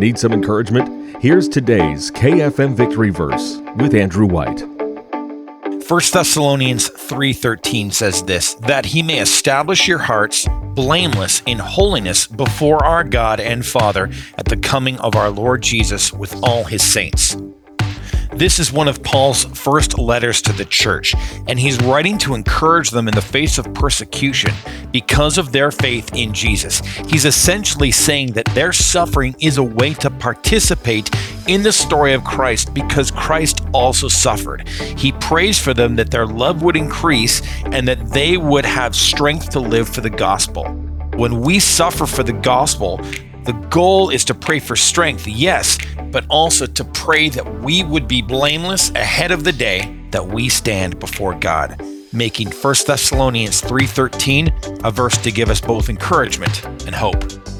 Need some encouragement? Here's today's KFM Victory Verse with Andrew White. 1 Thessalonians 3:13 says this, that he may establish your hearts blameless in holiness before our God and Father at the coming of our Lord Jesus with all his saints. This is one of Paul's first letters to the church, and he's writing to encourage them in the face of persecution because of their faith in Jesus. He's essentially saying that their suffering is a way to participate in the story of Christ because Christ also suffered. He prays for them that their love would increase and that they would have strength to live for the gospel. When we suffer for the gospel, the goal is to pray for strength, yes, but also to pray that we would be blameless ahead of the day that we stand before God, making 1 Thessalonians 3:13 a verse to give us both encouragement and hope.